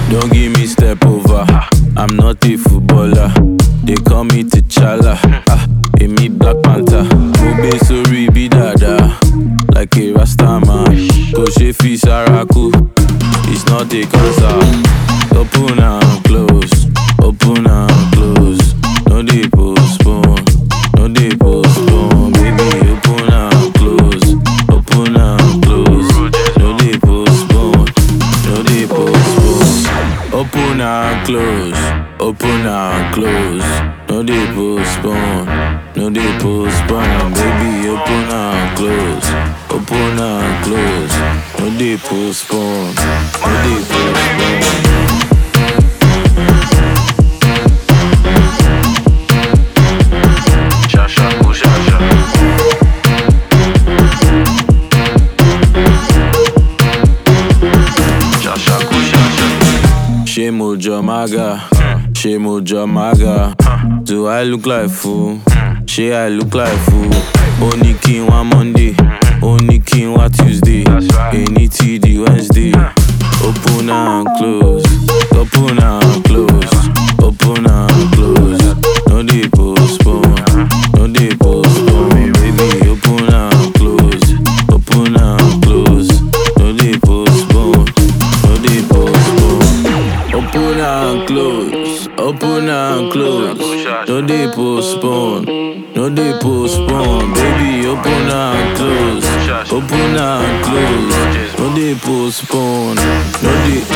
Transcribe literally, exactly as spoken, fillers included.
Don't give me step over. I'm not a footballer. They call me T'Challa. Ah, me Black Panther. Mobe sorry be dada. Like a Rasta man. Go shefi saraku. It's not a cancer. Open and close. Open and close. No dey postpone. No dey postpone. Baby, open and close. Open and close. No dey postpone. No dey postpone. Open and close. Open and close. No dey postpone. No dey postpone. Baby, open and close. Open and close. No dey postpone. No dey postpone. Shemo Jamaga, Shemo Jamaga. Do I look like fool? She I look like fool. Only king one Monday, only king one Tuesday. Any T D Wednesday. Open and close, open and close, open and close. No dey postpone, no dey postpone. Baby, open and close, open and close. No dey postpone, no dey postpone. Open and close, open and close. No dey postpone, no dey postpone. Baby, open and close, open and close. No dey postpone, no dey